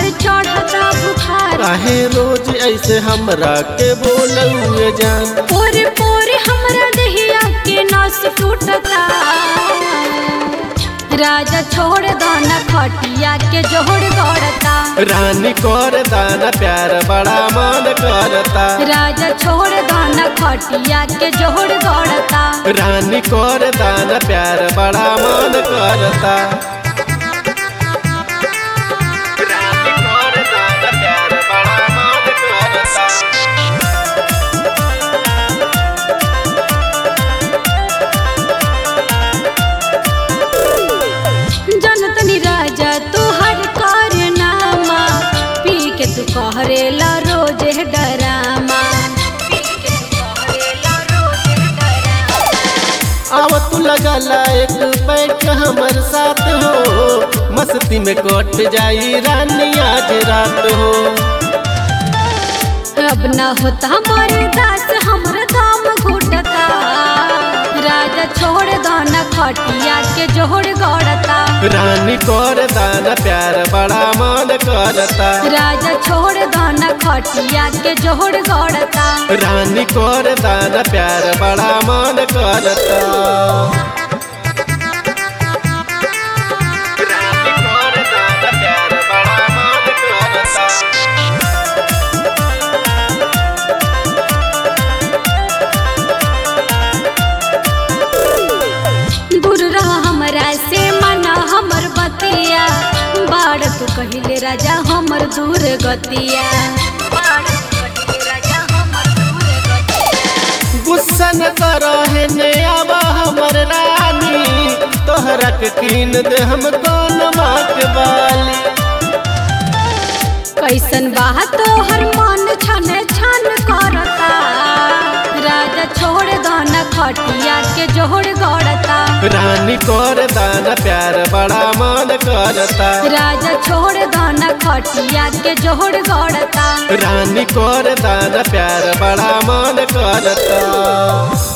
हमर चढ़ता बुखार। काहे रोज ऐसे हमरा के बोलौए जान। पोरे पोरे हमरा देहिया के नस टूटता। राजा छोड़ दाना खटिया के जोड़ गड़ता। रानी कर दाना प्यार बड़ा मन करता। राजा छोड़ दाना खटिया के जोड़ गड़ता। रानी कर दाना प्यार बड़ा मन करता। रानी कर दाना प्यार बड़ा मन करता। जनतनी राजा तू हर कारनामा, पी के तू कहरेला रोज डरामा। आव तू लगला एक बैठ हमर साथ हो, मस्ती में कट जाई रानी आज रात हो। अब ना होता हमारे दास हमर दाम घुटता। राजा छोड़ दाना खटिया के जोड़ गड़ता। रानी कर दाना प्यार बड़ा मन करता। राजा छोड़ दाना खटिया के जोड़ गड़ता। रानी कर दाना प्यार बड़ा मन करता। रानी कर दाना प्यार बड़ा मन करता। दूर रह हमरा से मना हमर बतिया। बाड़ तू कहिले राजा हमर दूर गतिया। गुस्सा न करहे ने आवा हमर रानी, तोहरा के कीन दे हम कौन माक बाली। कैसन बाह तोहर मन छन छन करता। राजा छोड़ दाना खटिया के जोड़ गड़ता। रानी कर दाना प्यार बड़ा मन करता। राजा छोड़ दाना खटिया के जोड़ गड़ता। रानी कर दाना प्यार बड़ा मन करता।